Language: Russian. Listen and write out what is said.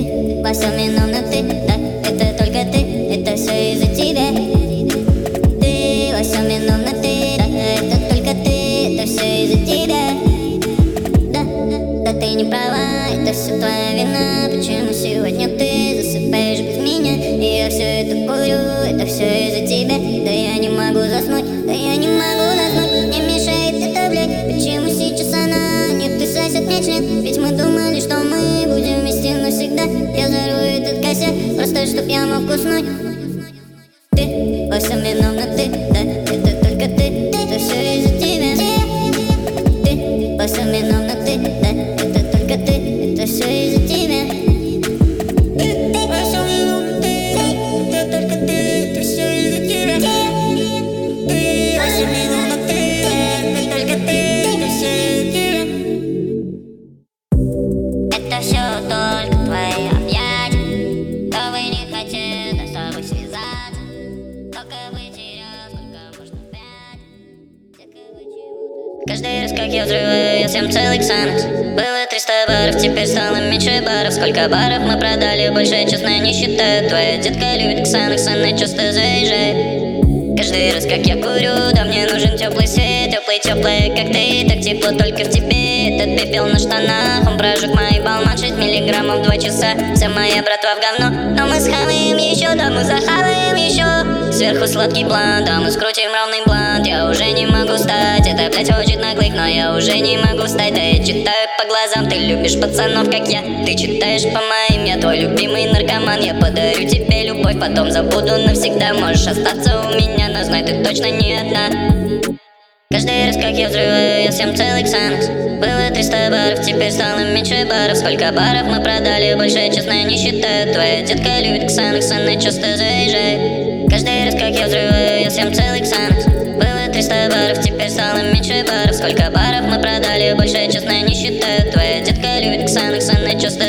Ты во всем виновна ты, да, это только ты, это все из-за тебя. Ты во всем виновна ты, да, это только ты, это все из-за тебя. Да ты не права, это все твоя вина. Почему сегодня ты засыпаешь без меня? И я все это курю, это все из-за тебя. Да я не могу заснуть, да я не могу заснуть. Мне мешает эта блядь, почему сейчас она не присасет мне член? Ведь мы думали, что мы будем вместе навсегда. Я зару этот косяк, просто чтоб я мог уснуть. Ты во всем виновна ты, да, это только ты, это все из-за тебя. Ты во всем виновна ты, да, это только ты, это все из-за тебя. Ты во всем виновна ты, да, это только ты, это все из-за тебя. Ты во всем виновна ты, да, это только ты, это все из-за тебя. Это все только твои объятия. Кто бы не хотел с тобой связаться, только потерял, сколько можно пять. Каждый раз, как я взрываю, я съем целый ксанакс. Было 300 баров, теперь стало меньше баров. Сколько баров мы продали, больше, честно, не считаю. Твоя детка любит ксанакс, она часто заезжает. Каждый раз, как я курю, да мне нужен теплый свет. Теплый, как ты, так тепло только в тебе. Этот пепел на штанах, он прожег мои балман 6 миллиграммов 2 часа. Вся моя братва в говно, но мы схаваем еще, да мы захаваем еще. Сверху сладкий блант, да мы скрутим ровный блант. Я уже не могу встать, это, блять, очень наглых, но я уже не могу встать. Да я читаю по глазам, ты любишь пацанов, как я. Ты читаешь по моим, я твой любимый наркоман. Я подарю тебе любовь, потом забуду навсегда. Можешь остаться у меня, но знай, ты точно не одна. Каждый раз, как я взрываю, я съем целый ксанакс. Было 300 баров, теперь стало меньше баров. Сколько баров мы продали, больше, честно, не считаю. Твоя детка любит ксанакс, она часто заезжает. Каждый раз, как я взрываю, я съем целый ксанакс. Было 300 баров, теперь стало меньше баров. Сколько баров мы продали, больше, честно, не считаю. Твоя детка любит ксанакс, она часто